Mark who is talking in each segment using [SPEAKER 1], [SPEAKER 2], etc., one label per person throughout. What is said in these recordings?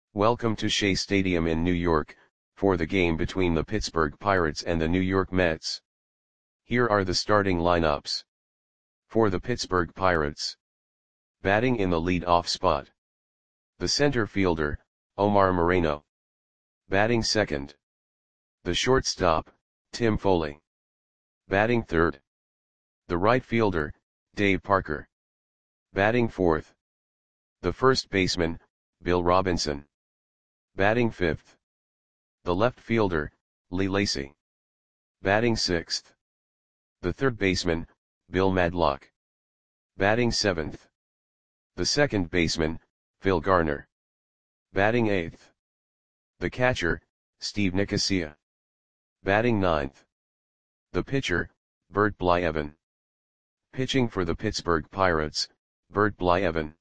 [SPEAKER 1] Welcome to Shea Stadium in New York, for the game between the Pittsburgh Pirates and the New York Mets. Here are the starting lineups. For the Pittsburgh Pirates. Batting in the lead-off spot. The center fielder, Omar Moreno. Batting second. The shortstop, Tim Foley. Batting third. The right fielder, Dave Parker. Batting fourth. The first baseman, Bill Robinson. Batting fifth. The left fielder, Lee Lacy. Batting sixth. The third baseman, Bill Madlock. Batting seventh. The second baseman, Phil Garner. Batting eighth. The catcher, Steve Nicosia. Batting ninth. The pitcher, Bert Blyleven. Pitching for the Pittsburgh Pirates, Bert Blyleven.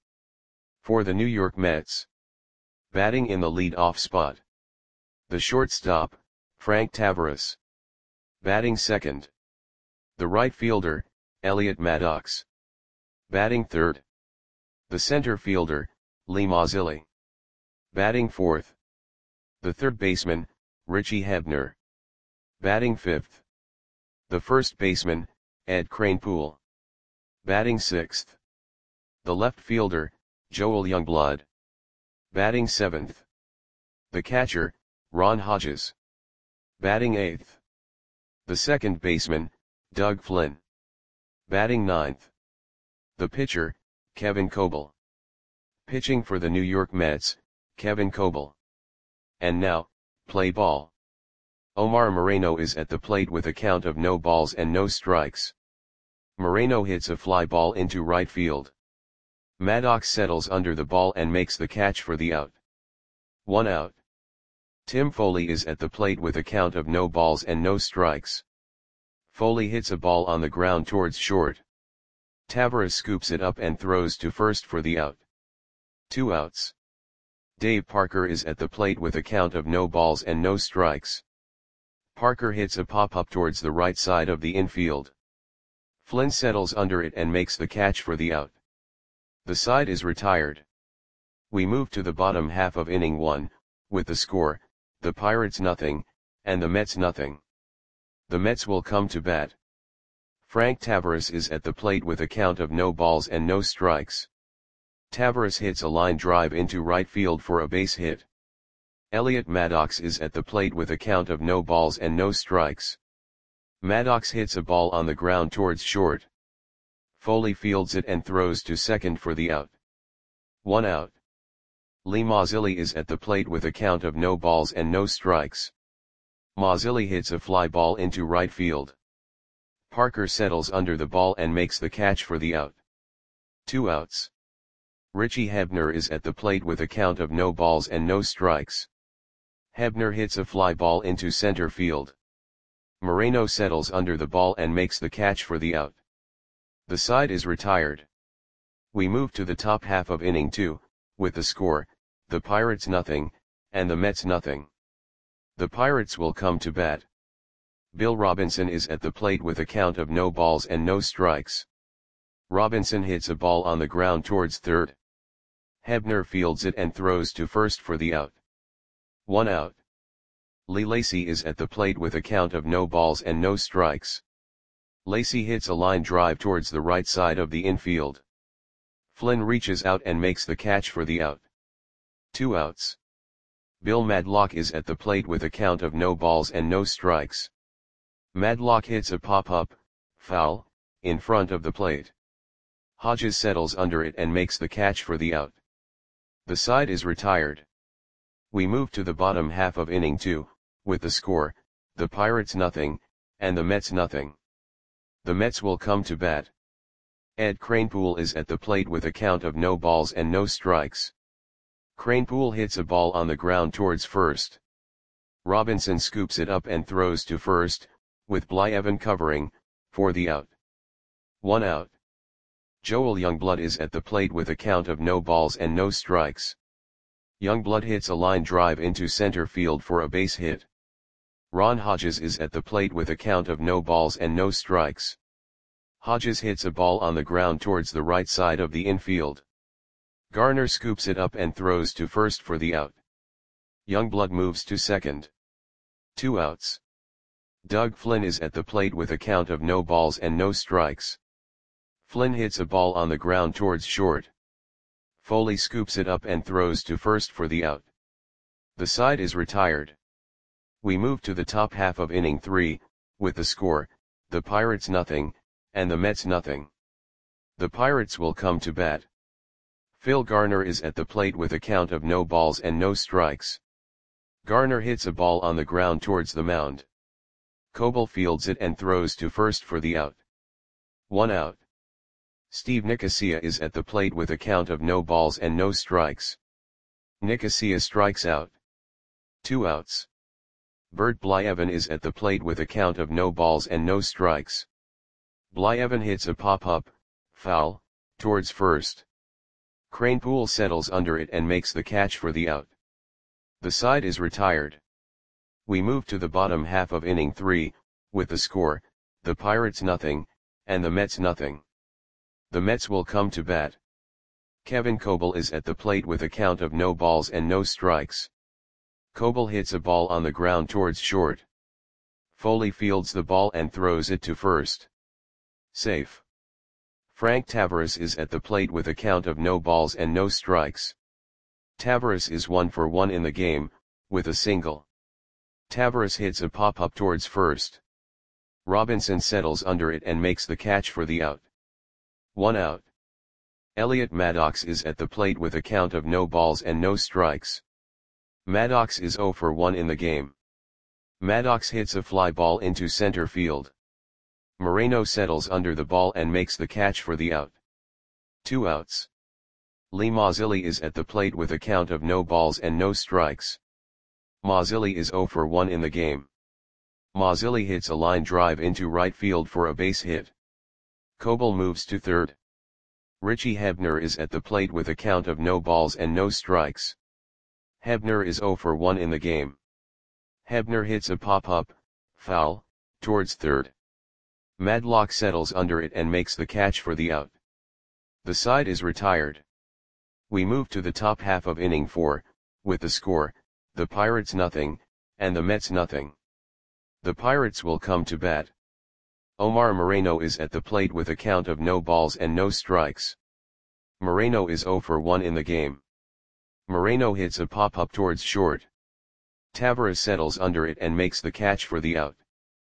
[SPEAKER 1] For the New York Mets. Batting in the lead-off spot. The shortstop, Frank Taveras. Batting second. The right fielder, Elliot Maddox. Batting third. The center fielder, Lee Mazzilli. Batting fourth. The third baseman, Richie Hebner. Batting fifth. The first baseman, Ed Kranepool. Batting sixth. The left fielder, Joel Youngblood. Batting seventh. The catcher, Ron Hodges. Batting eighth. The second baseman, Doug Flynn. Batting ninth. The pitcher, Kevin Coble. Pitching for the New York Mets, Kevin Coble. And now, play ball. Omar Moreno is at the plate with a count of no balls and no strikes. Moreno hits a fly ball into right field. Maddox settles under the ball and makes the catch for the out. 1 out. Tim Foley is at the plate with a count of no balls and no strikes. Foley hits a ball on the ground towards short. Taveras scoops it up and throws to first for the out. 2 outs. Dave Parker is at the plate with a count of no balls and no strikes. Parker hits a pop-up towards the right side of the infield. Flynn settles under it and makes the catch for the out. The side is retired. We move to the bottom half of inning 1, with the score, the Pirates nothing, and the Mets nothing. The Mets will come to bat. Frank Taveras is at the plate with a count of no balls and no strikes. Taveras hits a line drive into right field for a base hit. Elliot Maddox is at the plate with a count of no balls and no strikes. Maddox hits a ball on the ground towards short. Foley fields it and throws to second for the out. 1 out. Lee Mazzilli is at the plate with a count of no balls and no strikes. Mazzilli hits a fly ball into right field. Parker settles under the ball and makes the catch for the out. 2 outs. Richie Hebner is at the plate with a count of no balls and no strikes. Hebner hits a fly ball into center field. Moreno settles under the ball and makes the catch for the out. The side is retired. We move to the top half of inning 2, with the score, the Pirates nothing, and the Mets nothing. The Pirates will come to bat. Bill Robinson is at the plate with a count of no balls and no strikes. Robinson hits a ball on the ground towards third. Hebner fields it and throws to first for the out. 1 out. Lee Lacy is at the plate with a count of no balls and no strikes. Lacy hits a line drive towards the right side of the infield. Flynn reaches out and makes the catch for the out. 2 outs. Bill Madlock is at the plate with a count of no balls and no strikes. Madlock hits a pop-up, foul, in front of the plate. Hodges settles under it and makes the catch for the out. The side is retired. We move to the bottom half of inning 2, with the score, the Pirates nothing, and the Mets nothing. The Mets will come to bat. Ed Kranepool is at the plate with a count of no balls and no strikes. Kranepool hits a ball on the ground towards first. Robinson scoops it up and throws to first, with Blyleven covering, for the out. 1 out. Joel Youngblood is at the plate with a count of no balls and no strikes. Youngblood hits a line drive into center field for a base hit. Ron Hodges is at the plate with a count of no balls and no strikes. Hodges hits a ball on the ground towards the right side of the infield. Garner scoops it up and throws to first for the out. Youngblood moves to second. 2 outs. Doug Flynn is at the plate with a count of no balls and no strikes. Flynn hits a ball on the ground towards short. Foley scoops it up and throws to first for the out. The side is retired. We move to the top half of inning 3, with the score, the Pirates nothing, and the Mets nothing. The Pirates will come to bat. Phil Garner is at the plate with a count of no balls and no strikes. Garner hits a ball on the ground towards the mound. Coble fields it and throws to first for the out. 1 out. Steve Nicosia is at the plate with a count of no balls and no strikes. Nicosia strikes out. 2 outs. Bert Blyevin is at the plate with a count of no balls and no strikes. Blyevin hits a pop-up, foul, towards first. Kranepool settles under it and makes the catch for the out. The side is retired. We move to the bottom half of inning 3, with the score, the Pirates nothing, and the Mets nothing. The Mets will come to bat. Kevin Coble is at the plate with a count of no balls and no strikes. Coble hits a ball on the ground towards short. Foley fields the ball and throws it to first. Safe. Frank Tavares is at the plate with a count of no balls and no strikes. Tavares is 1 for 1 in the game, with a single. Tavares hits a pop-up towards first. Robinson settles under it and makes the catch for the out. 1 out. Elliot Maddox is at the plate with a count of no balls and no strikes. Maddox is 0 for 1 in the game. Maddox hits a fly ball into center field. Moreno settles under the ball and makes the catch for the out. 2 outs. Lee Mazzilli is at the plate with a count of no balls and no strikes. Mazzilli is 0 for 1 in the game. Mazzilli hits a line drive into right field for a base hit. Coble moves to third. Richie Hebner is at the plate with a count of no balls and no strikes. Hebner is 0 for 1 in the game. Hebner hits a pop-up, foul, towards third. Madlock settles under it and makes the catch for the out. The side is retired. We move to the top half of inning 4, with the score, the Pirates nothing, and the Mets nothing. The Pirates will come to bat. Omar Moreno is at the plate with a count of no balls and no strikes. Moreno is 0 for 1 in the game. Moreno hits a pop-up towards short. Tavares settles under it and makes the catch for the out.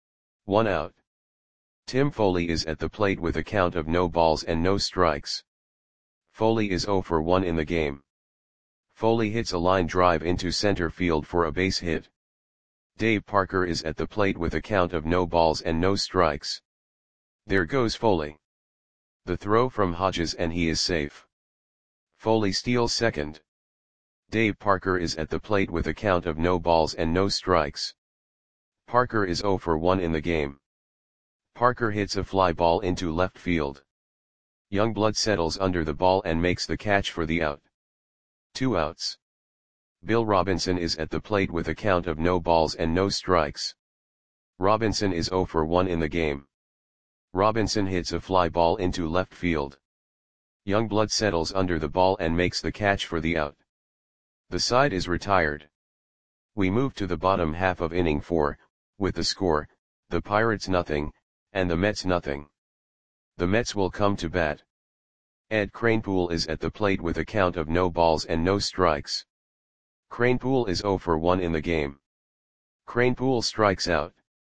[SPEAKER 1] 1 out. Tim Foley is at the plate with a count of no balls and no strikes. Foley is 0 for 1 in the game. Foley hits a line drive into center field for a base hit. Dave Parker is at the plate with a count of no balls and no strikes. There goes Foley. The throw from Hodges and he is safe. Foley steals second. Dave Parker is at the plate with a count of no balls and no strikes. Parker is 0 for 1 in the game. Parker hits a fly ball into left field. Youngblood settles under the ball and makes the catch for the out. 2 outs. Bill Robinson is at the plate with a count of no balls and no strikes. Robinson is 0 for 1 in the game. Robinson hits a fly ball into left field. Youngblood settles under the ball and makes the catch for the out. The side is retired. We move to the bottom half of inning 4, with the score, the Pirates nothing, and the Mets nothing. The Mets will come to bat. Ed Kranepool is at the plate with a count of no balls and no strikes. Kranepool is 0 for 1 in the game. Kranepool strikes out.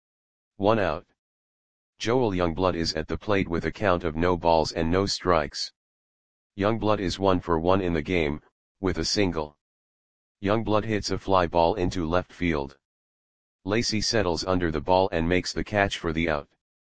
[SPEAKER 1] 1 out. Joel Youngblood is at the plate with a count of no balls and no strikes. Youngblood is 1 for 1 in the game, with a single. Youngblood hits a fly ball into left field. Lacey settles under the ball and makes the catch for the out.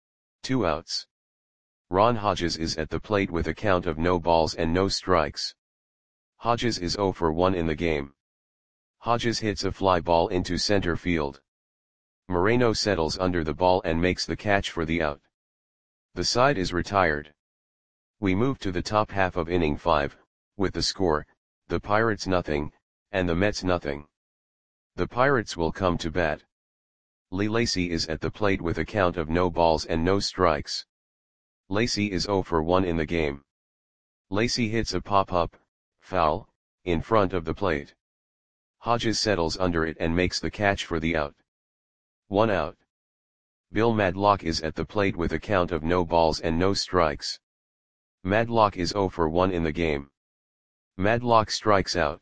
[SPEAKER 1] 2 outs. Ron Hodges is at the plate with a count of no balls and no strikes. Hodges is 0 for 1 in the game. Hodges hits a fly ball into center field. Moreno settles under the ball and makes the catch for the out. The side is retired. We move to the top half of inning 5, with the score, the Pirates nothing, and the Mets nothing. The Pirates will come to bat. Lee Lacey is at the plate with a count of no balls and no strikes. Lacey is 0 for 1 in the game. Lacey hits a pop-up, foul, in front of the plate. Hodges settles under it and makes the catch for the out. 1 out. Bill Madlock is at the plate with a count of no balls and no strikes. Madlock is 0 for 1 in the game. Madlock strikes out.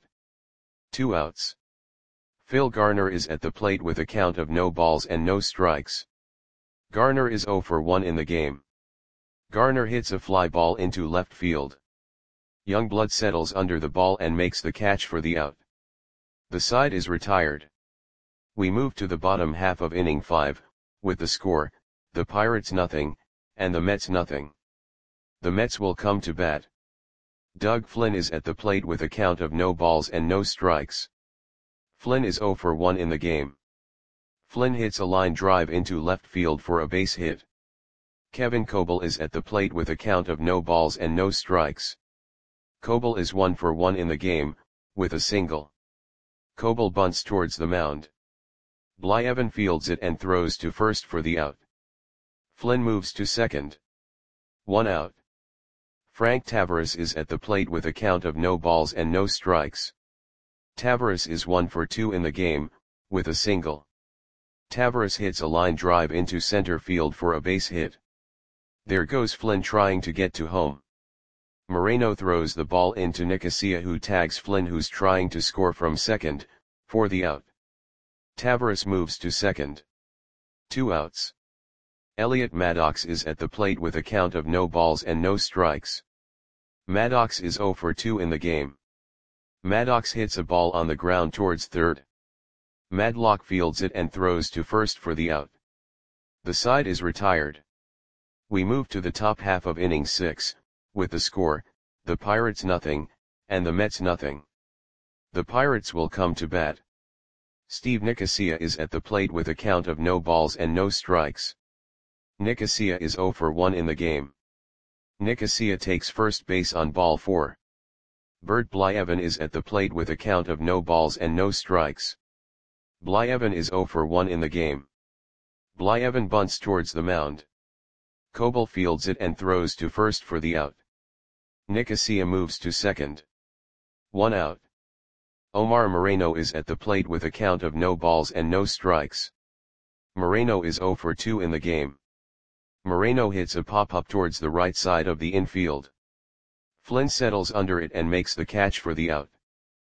[SPEAKER 1] 2 outs. Phil Garner is at the plate with a count of no balls and no strikes. Garner is 0 for 1 in the game. Garner hits a fly ball into left field. Youngblood settles under the ball and makes the catch for the out. The side is retired. We move to the bottom half of inning 5, with the score, the Pirates nothing, and the Mets nothing. The Mets will come to bat. Doug Flynn is at the plate with a count of no balls and no strikes. Flynn is 0 for 1 in the game. Flynn hits a line drive into left field for a base hit. Kevin Coble is at the plate with a count of no balls and no strikes. Coble is 1 for 1 in the game, with a single. Coble bunts towards the mound. Blyevin fields it and throws to first for the out. Flynn moves to second. 1 out. Frank Tavares is at the plate with a count of no balls and no strikes. Tavares is 1 for 2 in the game, with a single. Tavares hits a line drive into center field for a base hit. There goes Flynn trying to get to home. Moreno throws the ball into Nicosia, who tags Flynn, who's trying to score from second, for the out. Tavares moves to second. 2 outs. Elliot Maddox is at the plate with a count of no balls and no strikes. Maddox is 0 for 2 in the game. Maddox hits a ball on the ground towards third. Madlock fields it and throws to first for the out. The side is retired. We move to the top half of inning 6, with the score, the Pirates nothing, and the Mets nothing. The Pirates will come to bat. Steve Nicosia is at the plate with a count of no balls and no strikes. Nicosia is 0 for 1 in the game. Nicosia takes first base on ball 4. Bert Blyevin is at the plate with a count of no balls and no strikes. Blyevin is 0 for 1 in the game. Blyevin bunts towards the mound. Coble fields it and throws to first for the out. Nicosia moves to second. 1 out. Omar Moreno is at the plate with a count of no balls and no strikes. Moreno is 0 for 2 in the game. Moreno hits a pop-up towards the right side of the infield. Flynn settles under it and makes the catch for the out.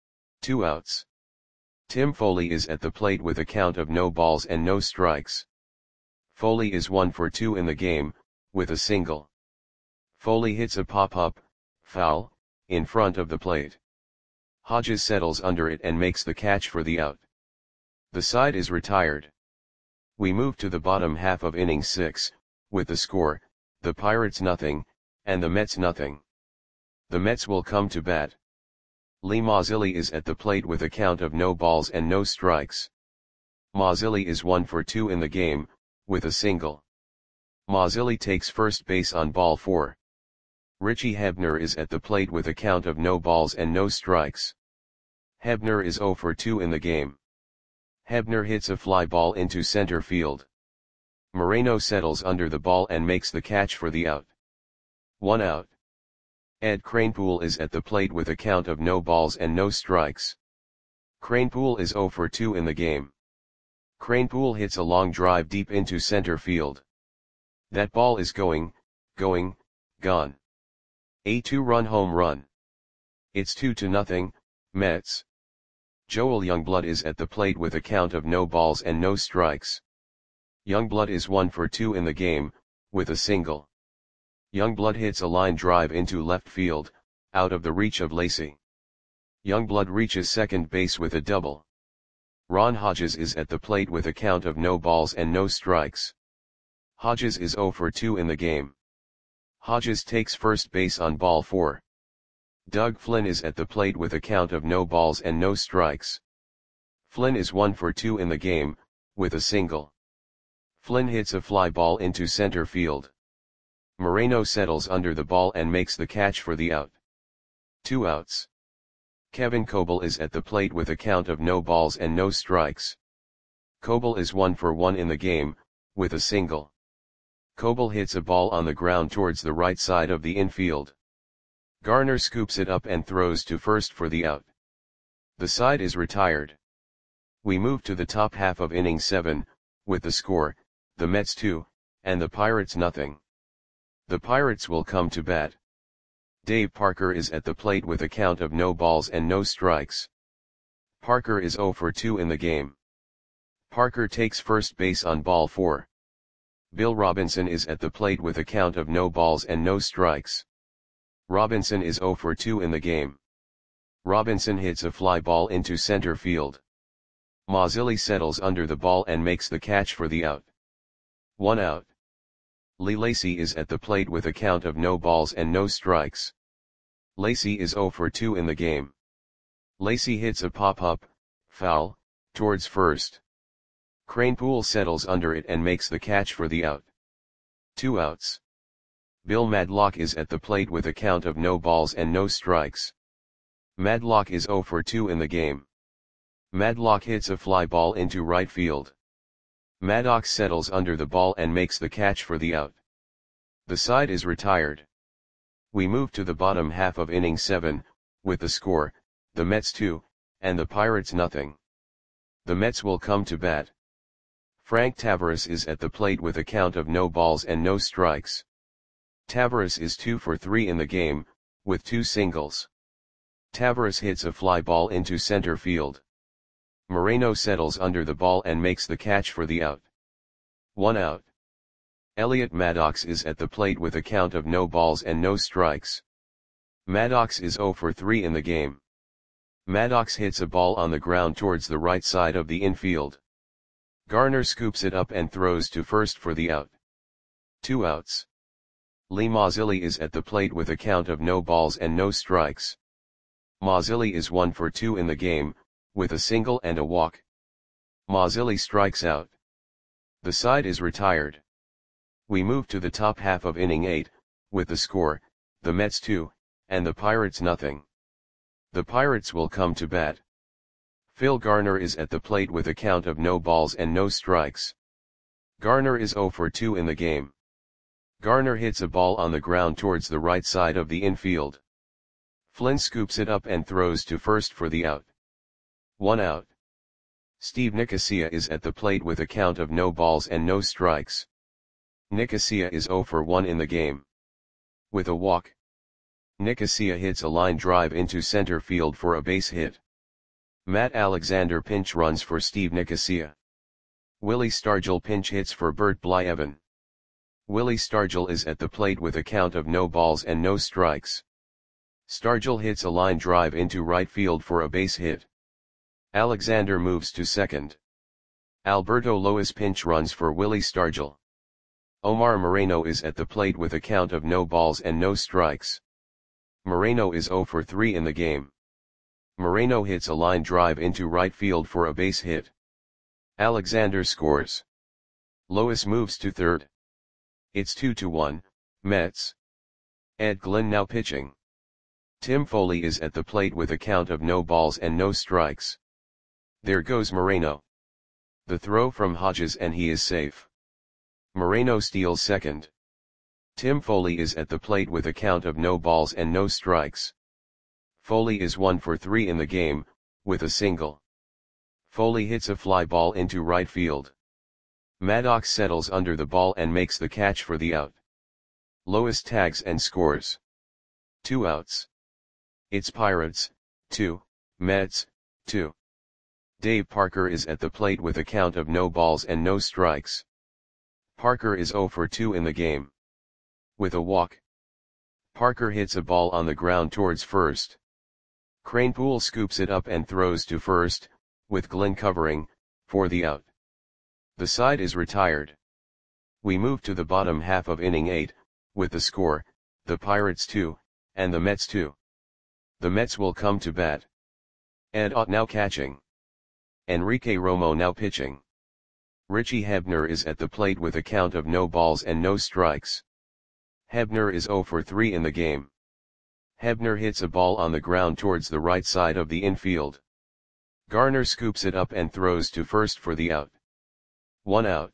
[SPEAKER 1] 2 outs. Tim Foley is at the plate with a count of no balls and no strikes. Foley is 1 for 2 in the game, with a single. Foley hits a pop-up, foul, in front of the plate. Hodges settles under it and makes the catch for the out. The side is retired. We move to the bottom half of inning 6, with the score, the Pirates nothing, and the Mets nothing. The Mets will come to bat. Lee Mazzilli is at the plate with a count of no balls and no strikes. Mazzilli is 1 for 2 in the game, with a single. Mazzilli takes first base on ball 4. Richie Hebner is at the plate with a count of no balls and no strikes. Hebner is 0 for 2 in the game. Hebner hits a fly ball into center field. Moreno settles under the ball and makes the catch for the out. 1 out. Ed Kranepool is at the plate with a count of no balls and no strikes. Kranepool is 0 for 2 in the game. Kranepool hits a long drive deep into center field. That ball is gone. A 2-run home run. It's 2-0, Mets. Joel Youngblood is at the plate with a count of no balls and no strikes. Youngblood is 1 for 2 in the game, with a single. Youngblood hits a line drive into left field, out of the reach of Lacy. Youngblood reaches second base with a double. Ron Hodges is at the plate with a count of no balls and no strikes. Hodges is 0 for 2 in the game. Hodges takes first base on ball 4. Doug Flynn is at the plate with a count of no balls and no strikes. Flynn is 1 for 2 in the game, with a single. Flynn hits a fly ball into center field. Moreno settles under the ball and makes the catch for the out. 2 outs. Kevin Coble is at the plate with a count of no balls and no strikes. Coble is 1 for 1 in the game, with a single. Coble hits a ball on the ground towards the right side of the infield. Garner scoops it up and throws to first for the out. The side is retired. We move to the top half of inning 7, with the score, the Mets 2, and the Pirates nothing. The Pirates will come to bat. Dave Parker is at the plate with a count of no balls and no strikes. Parker is 0 for 2 in the game. Parker takes first base on ball 4. Bill Robinson is at the plate with a count of no balls and no strikes. Robinson is 0 for 2 in the game. Robinson hits a fly ball into center field. Mazzilli settles under the ball and makes the catch for the out. 1 out. Lee Lacy is at the plate with a count of no balls and no strikes. Lacy is 0 for 2 in the game. Lacy hits a pop-up, foul, towards first. Kranepool settles under it and makes the catch for the out. 2 outs. Bill Madlock is at the plate with a count of no balls and no strikes. Madlock is 0 for 2 in the game. Madlock hits a fly ball into right field. Maddox settles under the ball and makes the catch for the out. The side is retired. We move to the bottom half of inning 7, with the score, the Mets 2, and the Pirates nothing. The Mets will come to bat. Frank Taveras is at the plate with a count of no balls and no strikes. Taveras is 2 for 3 in the game, with 2 singles. Taveras hits a fly ball into center field. Moreno settles under the ball and makes the catch for the out. 1 out. Elliot Maddox is at the plate with a count of no balls and no strikes. Maddox is 0 for 3 in the game. Maddox hits a ball on the ground towards the right side of the infield. Garner scoops it up and throws to first for the out. 2 outs. Lee Mazzilli is at the plate with a count of no balls and no strikes. Mazzilli is 1 for 2 in the game, with a single and a walk. Mazzilli strikes out. The side is retired. We move to the top half of inning 8, with the score, the Mets 2, and the Pirates nothing. The Pirates will come to bat. Phil Garner is at the plate with a count of no balls and no strikes. Garner is 0 for 2 in the game. Garner hits a ball on the ground towards the right side of the infield. Flynn scoops it up and throws to first for the out. 1 out. Steve Nicosia is at the plate with a count of no balls and no strikes. Nicosia is 0 for 1 in the game. With a walk. Nicosia hits a line drive into center field for a base hit. Matt Alexander pinch runs for Steve Nicosia. Willie Stargell pinch hits for Bert Blyevin. Willie Stargell is at the plate with a count of no balls and no strikes. Stargell hits a line drive into right field for a base hit. Alexander moves to second. Alberto Lois pinch runs for Willie Stargell. Omar Moreno is at the plate with a count of no balls and no strikes. Moreno is 0 for 3 in the game. Moreno hits a line drive into right field for a base hit. Alexander scores. Lois moves to third. It's 2-1, Mets. Ed Glynn now pitching. Tim Foley is at the plate with a count of no balls and no strikes. There goes Moreno. The throw from Hodges and he is safe. Moreno steals second. Tim Foley is at the plate with a count of no balls and no strikes. Foley is 1 for 3 in the game, with a single. Foley hits a fly ball into right field. Maddox settles under the ball and makes the catch for the out. Lois tags and scores. 2 outs. It's Pirates, 2, Mets, 2. Dave Parker is at the plate with a count of no balls and no strikes. Parker is 0 for 2 in the game. With a walk. Parker hits a ball on the ground towards first. Kranepool scoops it up and throws to first, with Glynn covering, for the out. The side is retired. We move to the bottom half of inning 8, with the score, the Pirates 2, and the Mets 2. The Mets will come to bat. Ed Ott now catching. Enrique Romo now pitching. Richie Hebner is at the plate with a count of no balls and no strikes. Hebner is 0 for 3 in the game. Hebner hits a ball on the ground towards the right side of the infield. Garner scoops it up and throws to first for the out. 1 out.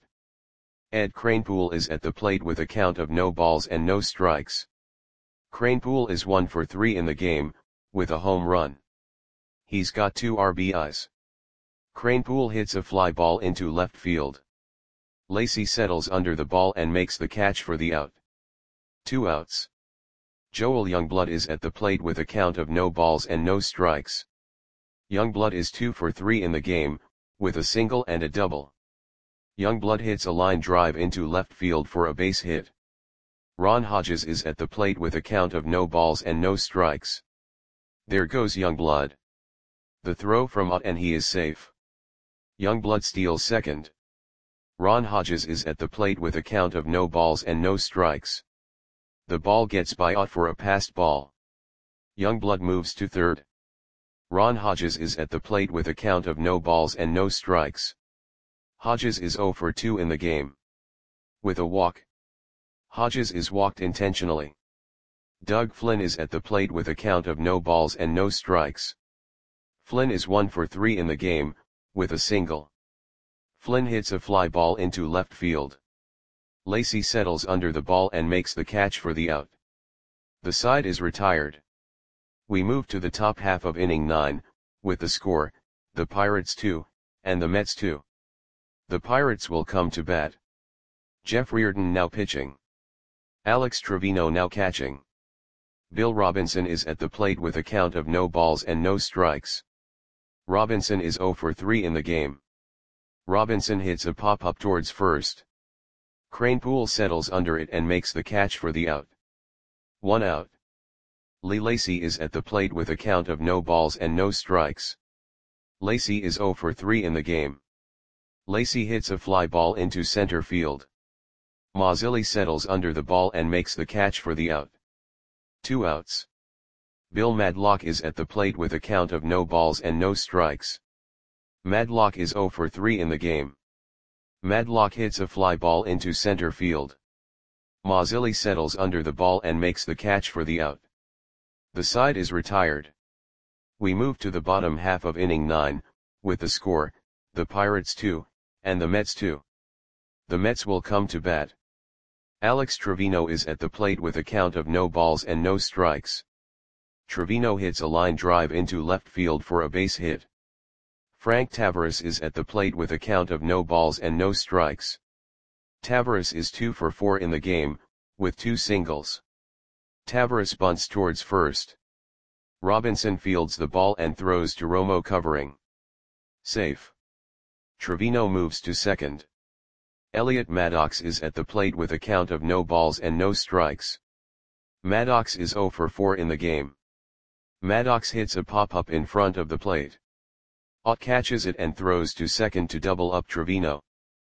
[SPEAKER 1] Ed Kranepool is at the plate with a count of no balls and no strikes. Kranepool is 1 for 3 in the game, with a home run. He's got 2 RBIs. Kranepool hits a fly ball into left field. Lacy settles under the ball and makes the catch for the out. 2 outs. Joel Youngblood is at the plate with a count of no balls and no strikes. Youngblood is 2 for 3 in the game, with a single and a double. Youngblood hits a line drive into left field for a base hit. Ron Hodges is at the plate with a count of no balls and no strikes. There goes Youngblood. The throw from out and he is safe. Youngblood steals second. Ron Hodges is at the plate with a count of no balls and no strikes. The ball gets by out for a passed ball. Youngblood moves to third. Ron Hodges is at the plate with a count of no balls and no strikes. Hodges is 0 for 2 in the game. With a walk. Hodges is walked intentionally. Doug Flynn is at the plate with a count of no balls and no strikes. Flynn is 1 for 3 in the game, with a single. Flynn hits a fly ball into left field. Lacy settles under the ball and makes the catch for the out. The side is retired. We move to the top half of inning 9, with the score, the Pirates 2, and the Mets 2. The Pirates will come to bat. Jeff Reardon now pitching. Alex Trevino now catching. Bill Robinson is at the plate with a count of no balls and no strikes. Robinson is 0 for 3 in the game. Robinson hits a pop-up towards first. Kranepool settles under it and makes the catch for the out. 1 out. Lee Lacy is at the plate with a count of no balls and no strikes. Lacy is 0 for 3 in the game. Lacy hits a fly ball into center field. Mazzilli settles under the ball and makes the catch for the out. 2 outs. Bill Madlock is at the plate with a count of no balls and no strikes. Madlock is 0 for 3 in the game. Madlock hits a fly ball into center field. Mazzilli settles under the ball and makes the catch for the out. The side is retired. We move to the bottom half of inning 9, with the score, the Pirates 2, and the Mets 2. The Mets will come to bat. Alex Trevino is at the plate with a count of no balls and no strikes. Trevino hits a line drive into left field for a base hit. Frank Tavares is at the plate with a count of no balls and no strikes. Tavares is 2 for 4 in the game, with 2 singles. Tavares bunts towards first. Robinson fields the ball and throws to Romo covering. Safe. Trevino moves to second. Elliot Maddox is at the plate with a count of no balls and no strikes. Maddox is 0 for 4 in the game. Maddox hits a pop-up in front of the plate. Ott catches it and throws to second to double up Trevino.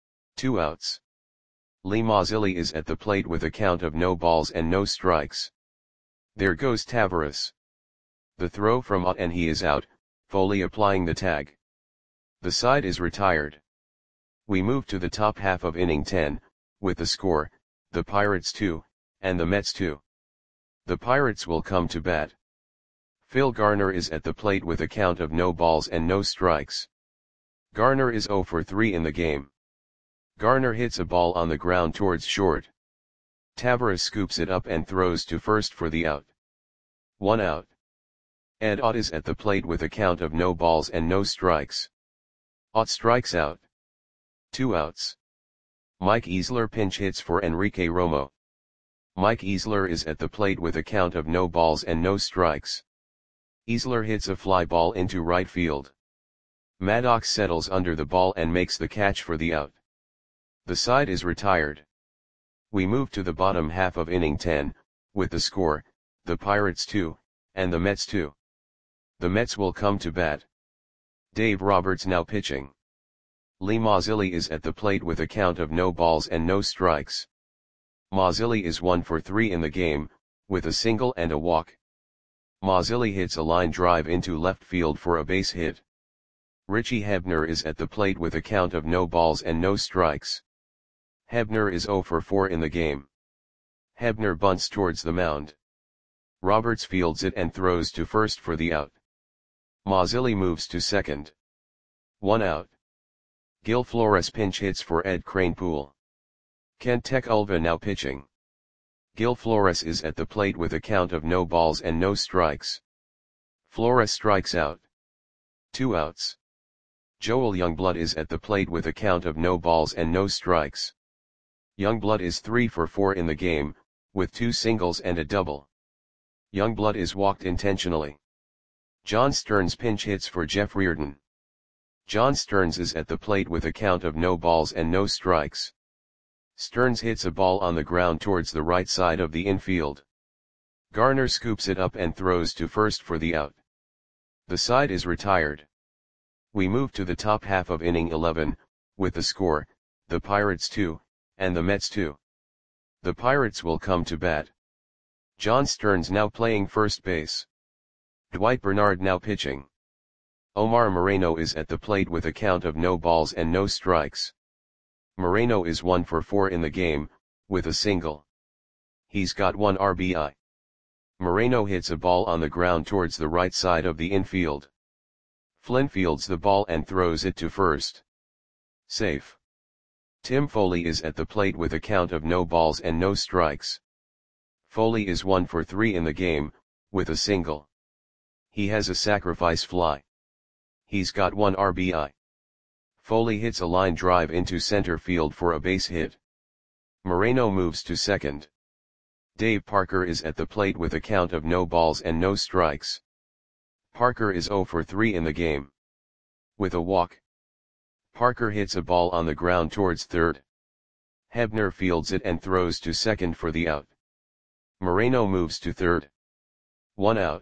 [SPEAKER 1] 2 outs. Lee Mazzilli is at the plate with a count of no balls and no strikes. There goes Tavares. The throw from Ott and he is out, Foley applying the tag. The side is retired. We move to the top half of inning 10, with the score, the Pirates 2, and the Mets 2. The Pirates will come to bat. Phil Garner is at the plate with a count of no balls and no strikes. Garner is 0 for 3 in the game. Garner hits a ball on the ground towards short. Tavares scoops it up and throws to first for the out. 1 out. Ed Ott is at the plate with a count of no balls and no strikes. Ott strikes out. 2 outs. Mike Easler pinch hits for Enrique Romo. Mike Easler is at the plate with a count of no balls and no strikes. Easler hits a fly ball into right field. Maddox settles under the ball and makes the catch for the out. The side is retired. We move to the bottom half of inning 10, with the score, the Pirates 2, and the Mets 2. The Mets will come to bat. Dave Roberts now pitching. Lee Mazzilli is at the plate with a count of no balls and no strikes. Mazzilli is 1 for 3 in the game, with a single and a walk. Mazzilli hits a line drive into left field for a base hit. Richie Hebner is at the plate with a count of no balls and no strikes. Hebner is 0 for 4 in the game. Hebner bunts towards the mound. Roberts fields it and throws to first for the out. Mazzilli moves to second. 1 out. Gil Flores pinch hits for Ed Kranepool. Kent Tekulve now pitching. Gil Flores is at the plate with a count of no balls and no strikes. Flores strikes out. 2 outs. Joel Youngblood is at the plate with a count of no balls and no strikes. Youngblood is 3 for 4 in the game, with 2 singles and a double. Youngblood is walked intentionally. John Stearns pinch hits for Jeff Reardon. John Stearns is at the plate with a count of no balls and no strikes. Stearns hits a ball on the ground towards the right side of the infield. Garner scoops it up and throws to first for the out. The side is retired. We move to the top half of inning 11, with the score, the Pirates 2, and the Mets 2. The Pirates will come to bat. John Stearns now playing first base. Dwight Bernard now pitching. Omar Moreno is at the plate with a count of no balls and no strikes. Moreno is 1 for 4 in the game, with a single. He's got 1 RBI. Moreno hits a ball on the ground towards the right side of the infield. Flynn fields the ball and throws it to first. Safe. Tim Foley is at the plate with a count of no balls and no strikes. Foley is 1 for 3 in the game, with a single. He has a sacrifice fly. He's got 1 RBI. Foley hits a line drive into center field for a base hit. Moreno moves to second. Dave Parker is at the plate with a count of no balls and no strikes. Parker is 0 for 3 in the game. With a walk. Parker hits a ball on the ground towards third. Hebner fields it and throws to second for the out. Moreno moves to third. 1 out.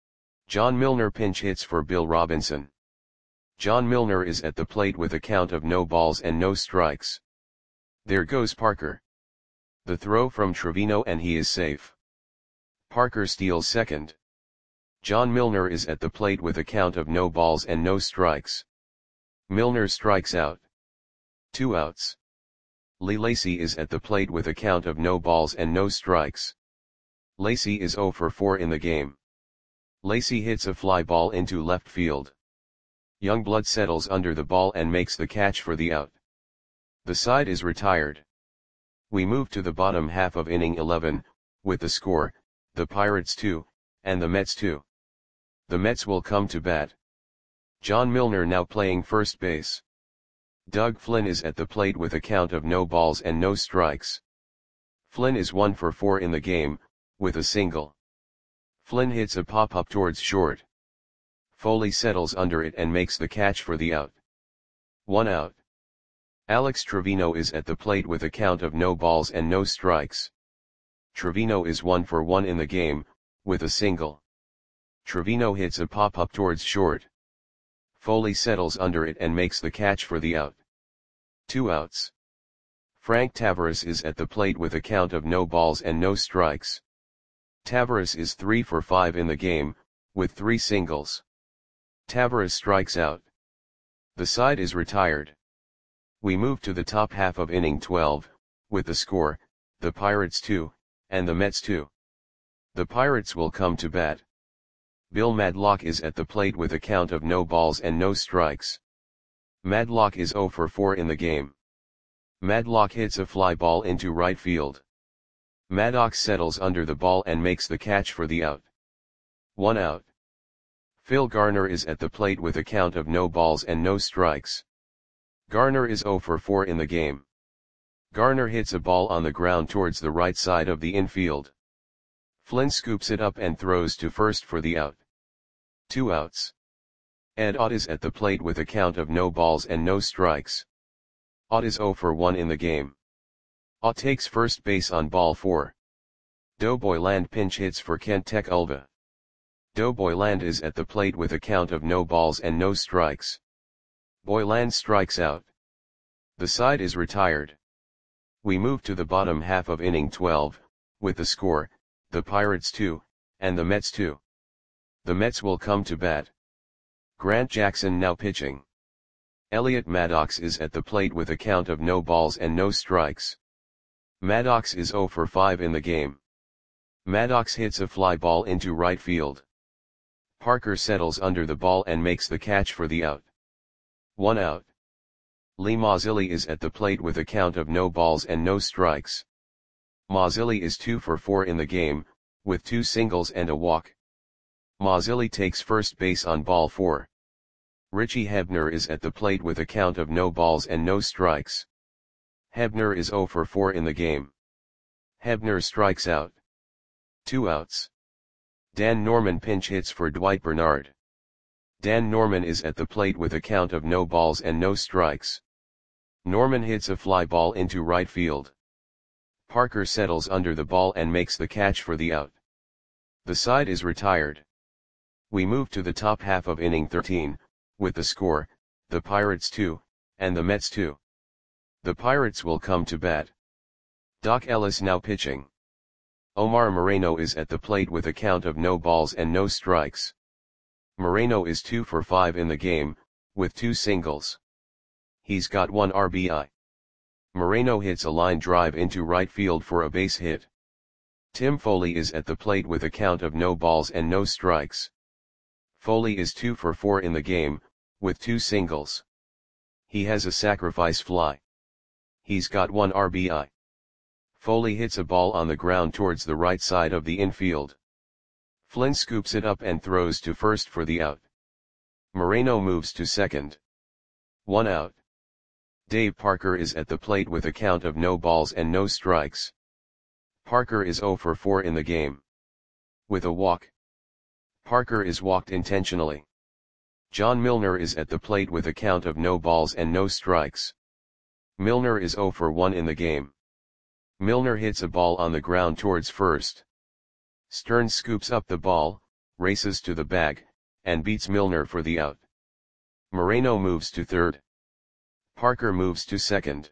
[SPEAKER 1] John Milner pinch hits for Bill Robinson. John Milner is at the plate with a count of no balls and no strikes. There goes Parker. The throw from Trevino and he is safe. Parker steals second. John Milner is at the plate with a count of no balls and no strikes. Milner strikes out. 2 outs. Lee Lacy is at the plate with a count of no balls and no strikes. Lacy is 0 for 4 in the game. Lacy hits a fly ball into left field. Youngblood settles under the ball and makes the catch for the out. The side is retired. We move to the bottom half of inning 11, with the score, the Pirates 2, and the Mets 2. The Mets will come to bat. John Milner now playing first base. Doug Flynn is at the plate with a count of no balls and no strikes. Flynn is 1 for 4 in the game, with a single. Flynn hits a pop-up towards short. Foley settles under it and makes the catch for the out. 1 out. Alex Trevino is at the plate with a count of no balls and no strikes. Trevino is 1 for 1 in the game, with a single. Trevino hits a pop-up towards short. Foley settles under it and makes the catch for the out. 2 outs. Frank Tavares is at the plate with a count of no balls and no strikes. Tavares is 3 for 5 in the game, with 3 singles. Tavares strikes out. The side is retired. We move to the top half of inning 12, with the score, the Pirates 2, and the Mets 2. The Pirates will come to bat. Bill Madlock is at the plate with a count of no balls and no strikes. Madlock is 0 for 4 in the game. Madlock hits a fly ball into right field. Maddox settles under the ball and makes the catch for the out. 1 out. Phil Garner is at the plate with a count of no balls and no strikes. Garner is 0 for 4 in the game. Garner hits a ball on the ground towards the right side of the infield. Flynn scoops it up and throws to first for the out. 2 outs. Ed Ott is at the plate with a count of no balls and no strikes. Ott is 0 for 1 in the game. Ott takes first base on ball 4. Doughboy Land pinch hits for Kent Tech Ulva. Doughboy Land is at the plate with a count of no balls and no strikes. Boyland strikes out. The side is retired. We move to the bottom half of inning 12, with the score, the Pirates 2, and the Mets 2. The Mets will come to bat. Grant Jackson now pitching. Elliot Maddox is at the plate with a count of no balls and no strikes. Maddox is 0 for 5 in the game. Maddox hits a fly ball into right field. Parker settles under the ball and makes the catch for the out. 1 out. Lee Mazzilli is at the plate with a count of no balls and no strikes. Mazzilli is 2 for 4 in the game, with 2 singles and a walk. Mazzilli takes first base on ball 4. Richie Hebner is at the plate with a count of no balls and no strikes. Hebner is 0 for 4 in the game. Hebner strikes out. 2 outs. Dan Norman pinch hits for Dwight Bernard. Dan Norman is at the plate with a count of no balls and no strikes. Norman hits a fly ball into right field. Parker settles under the ball and makes the catch for the out. The side is retired. We move to the top half of inning 13, with the score, the Pirates 2, and the Mets 2. The Pirates will come to bat. Doc Ellis now pitching. Omar Moreno is at the plate with a count of no balls and no strikes. Moreno is 2 for 5 in the game, with 2 singles. He's got 1 RBI. Moreno hits a line drive into right field for a base hit. Tim Foley is at the plate with a count of no balls and no strikes. Foley is 2 for 4 in the game, with 2 singles. He has a sacrifice fly. He's got 1 RBI. Foley hits a ball on the ground towards the right side of the infield. Flynn scoops it up and throws to first for the out. Moreno moves to second. 1 out. Dave Parker is at the plate with a count of no balls and no strikes. Parker is 0 for 4 in the game. With a walk. Parker is walked intentionally. John Milner is at the plate with a count of no balls and no strikes. Milner is 0 for 1 in the game. Milner hits a ball on the ground towards first. Stearns scoops up the ball, races to the bag, and beats Milner for the out. Moreno moves to third. Parker moves to second.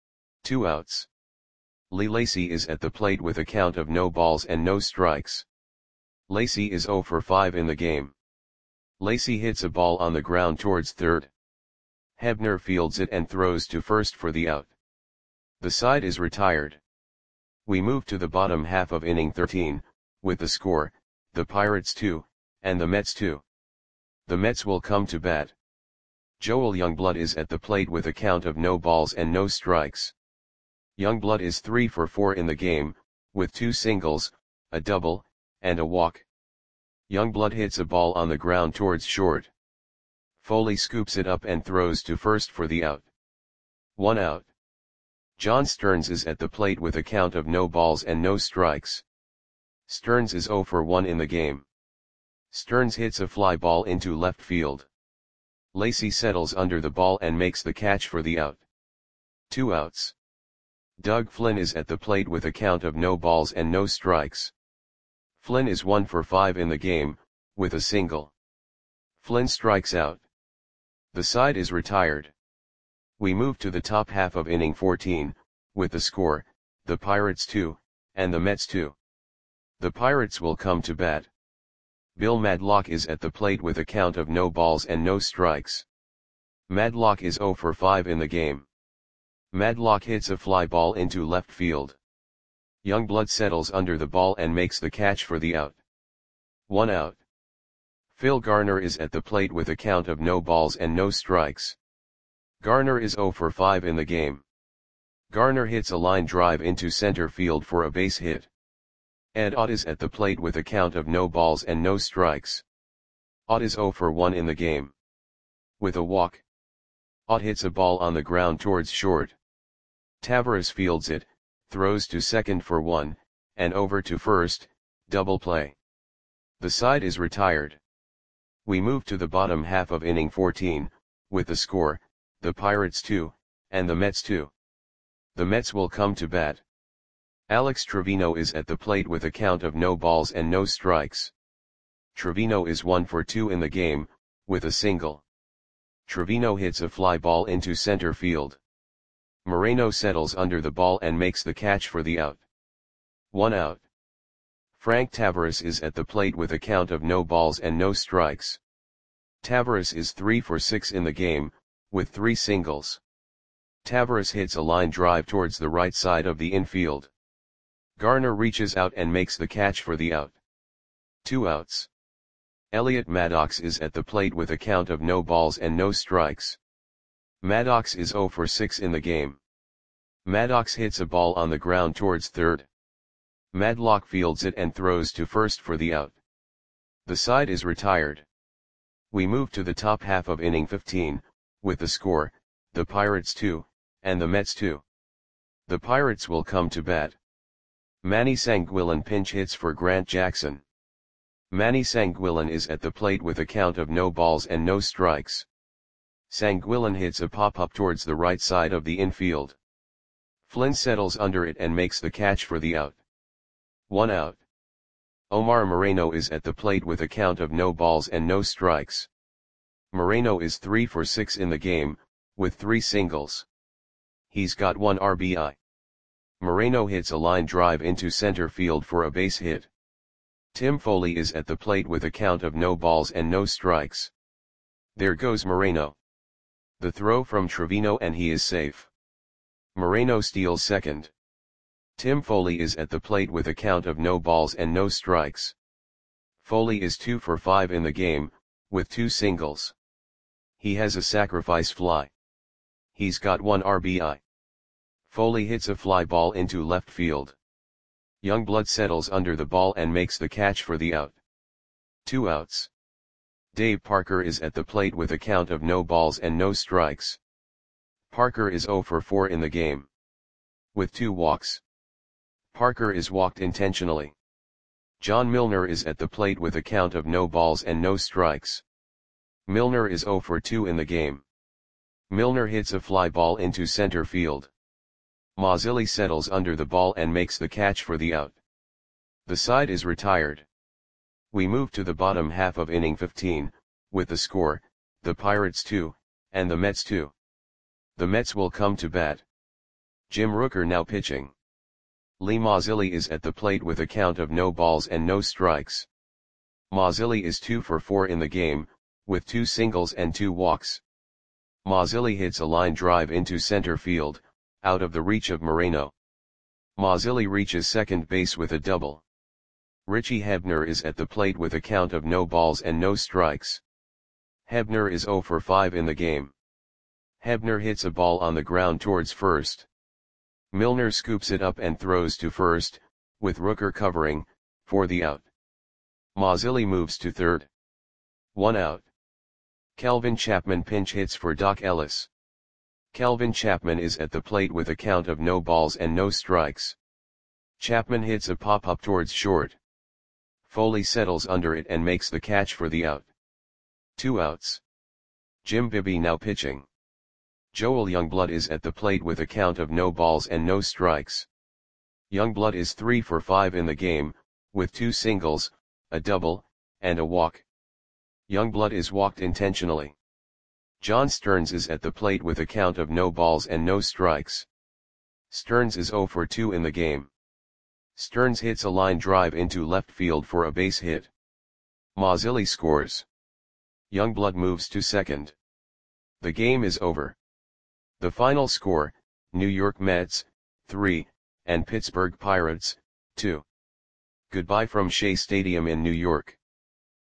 [SPEAKER 1] 2 outs. Lee Lacy is at the plate with a count of no balls and no strikes. Lacy is 0 for 5 in the game. Lacy hits a ball on the ground towards third. Hebner fields it and throws to first for the out. The side is retired. We move to the bottom half of inning 13, with the score, the Pirates 2, and the Mets 2. The Mets will come to bat. Joel Youngblood is at the plate with a count of no balls and no strikes. Youngblood is 3 for 4 in the game, with 2 singles, a double, and a walk. Youngblood hits a ball on the ground towards short. Foley scoops it up and throws to first for the out. 1 out. John Stearns is at the plate with a count of no balls and no strikes. Stearns is 0 for 1 in the game. Stearns hits a fly ball into left field. Lacy settles under the ball and makes the catch for the out. 2 outs. Doug Flynn is at the plate with a count of no balls and no strikes. Flynn is 1 for 5 in the game, with a single. Flynn strikes out. The side is retired. We move to the top half of inning 14, with the score, the Pirates 2, and the Mets 2. The Pirates will come to bat. Bill Madlock is at the plate with a count of no balls and no strikes. Madlock is 0 for 5 in the game. Madlock hits a fly ball into left field. Youngblood settles under the ball and makes the catch for the out. 1 out. Phil Garner is at the plate with a count of no balls and no strikes. Garner is 0 for 5 in the game. Garner hits a line drive into center field for a base hit. Ed Ott is at the plate with a count of no balls and no strikes. Ott is 0 for 1 in the game. With a walk. Ott hits a ball on the ground towards short. Tavares fields it, throws to second for 1, and over to first, double play. The side is retired. We move to the bottom half of inning 14, with the score, the Pirates 2, and the Mets 2. The Mets will come to bat. Alex Trevino is at the plate with a count of no balls and no strikes. Trevino is 1 for 2 in the game, with a single. Trevino hits a fly ball into center field. Moreno settles under the ball and makes the catch for the out. 1 out. Frank Tavares is at the plate with a count of no balls and no strikes. Tavares is 3 for 6 in the game, with 3 singles. Tavares hits a line drive towards the right side of the infield. Garner reaches out and makes the catch for the out. 2 outs. Elliot Maddox is at the plate with a count of no balls and no strikes. Maddox is 0 for 6 in the game. Maddox hits a ball on the ground towards third. Madlock fields it and throws to first for the out. The side is retired. We move to the top half of inning 15, with the score, the Pirates 2, and the Mets 2. The Pirates will come to bat. Manny Sanguillen pinch hits for Grant Jackson. Manny Sanguillen is at the plate with a count of no balls and no strikes. Sanguillen hits a pop-up towards the right side of the infield. Flynn settles under it and makes the catch for the out. 1 out. Omar Moreno is at the plate with a count of no balls and no strikes. Moreno is 3 for 6 in the game, with 3 singles. He's got 1 RBI. Moreno hits a line drive into center field for a base hit. Tim Foley is at the plate with a count of no balls and no strikes. There goes Moreno. The throw from Trevino and he is safe. Moreno steals second. Tim Foley is at the plate with a count of no balls and no strikes. Foley is 2 for 5 in the game, with 2 singles. He has a sacrifice fly. He's got 1 RBI. Foley hits a fly ball into left field. Youngblood settles under the ball and makes the catch for the out. 2 outs. Dave Parker is at the plate with a count of no balls and no strikes. Parker is 0 for 4 in the game, with 2 walks. Parker is walked intentionally. John Milner is at the plate with a count of no balls and no strikes. Milner is 0 for 2 in the game. Milner hits a fly ball into center field. Mazzilli settles under the ball and makes the catch for the out. The side is retired. We move to the bottom half of inning 15, with the score, the Pirates 2, and the Mets 2. The Mets will come to bat. Jim Rooker now pitching. Lee Mazzilli is at the plate with a count of no balls and no strikes. Mazzilli is 2 for 4 in the game, with 2 singles and 2 walks. Mazzilli hits a line drive into center field, out of the reach of Moreno. Mazzilli reaches second base with a double. Richie Hebner is at the plate with a count of no balls and no strikes. Hebner is 0 for 5 in the game. Hebner hits a ball on the ground towards first. Milner scoops it up and throws to first, with Rooker covering, for the out. Mazzilli moves to third. 1 out. Kelvin Chapman pinch hits for Doc Ellis. Kelvin Chapman is at the plate with a count of no balls and no strikes. Chapman hits a pop-up towards short. Foley settles under it and makes the catch for the out. 2 outs. Jim Bibby now pitching. Joel Youngblood is at the plate with a count of no balls and no strikes. Youngblood is 3 for 5 in the game, with 2 singles, a double, and a walk. Youngblood is walked intentionally. John Stearns is at the plate with a count of no balls and no strikes. Stearns is 0 for 2 in the game. Stearns hits a line drive into left field for a base hit. Mazzilli scores. Youngblood moves to second. The game is over. The final score, New York Mets, 3, and Pittsburgh Pirates, 2. Goodbye from Shea Stadium in New York.